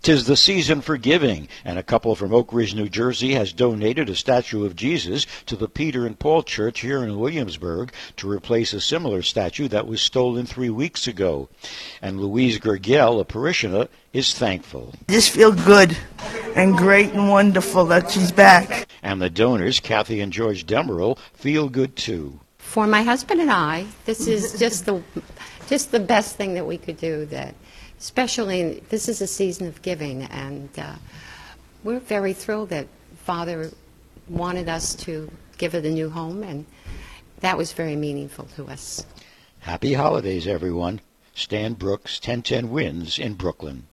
'Tis the season for giving, and a couple from Oak Ridge, New Jersey has donated a statue of Jesus to the Peter and Paul Church here in Williamsburg to replace a similar statue that was stolen 3 weeks ago. And Louise Gergel, a parishioner, is thankful. I just feel good and great and wonderful that she's back. And the donors, Kathy and George Demeril, feel good too. For my husband and I, this is just the best thing that we could do. That, especially, this is a season of giving, and we're very thrilled that Father wanted us to give her the new home, and that was very meaningful to us. Happy holidays, everyone. Stan Brooks, 1010 Wins in Brooklyn.